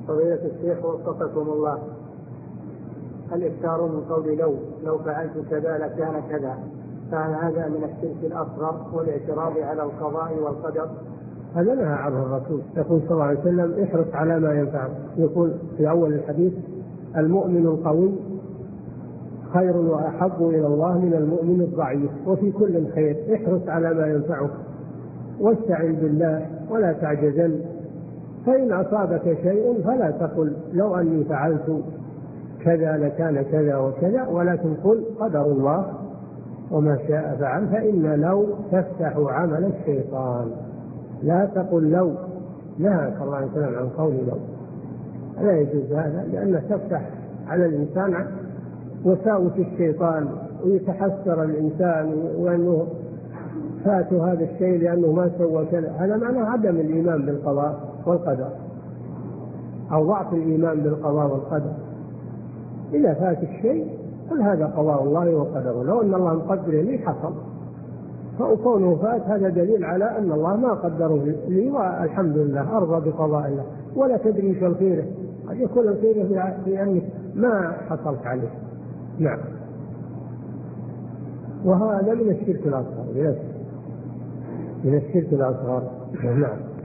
فضيلة الشيخ وفقكم الله، الإكثار من قول لو فعلت كذا لكان كذا، فهل هذا من الشرك الأصغر والاعتراض على القضاء والقدر؟ هذا نهى عنه الرسول، يقول صلى الله عليه وسلم احرص على ما ينفعك. يقول في أول الحديث المؤمن القوي خير وأحب إلى الله من المؤمن الضعيف، وفي كل خير. احرص على ما ينفعك واستعن بالله ولا تعجزن، فإن أصابك شيء فلا تقل لو أني فعلت كذا لكان كذا وكذا، ولكن قل قدر الله وما شاء فعل، فإن لو تفتح عمل الشيطان. لا تقل لو، نهى صلى الله عليه وسلم عن قول لو، لا يجوز هذا، لأنه تفتح على الإنسان وساوس الشيطان، ويتحسر الإنسان وأنه فاته هذا الشيء لأنه ما سوى كذا. هذا معناه عدم الإيمان بالقضاء والقدر، أو ضعف الإيمان بالقضاء والقدر. إذا فات الشيء قل هذا قضاء الله وقدره، لو أن الله مقدره لي حصل، فكونه فات هذا دليل على أن الله ما قدره لي، والحمد لله أرضى بقضاء الله. ولا تدري في الخير، قد يكون الخير في أنك ما حصلت عليه. نعم. وهذا من الشرك الأصغر، من الشرك الأصغر. نعم.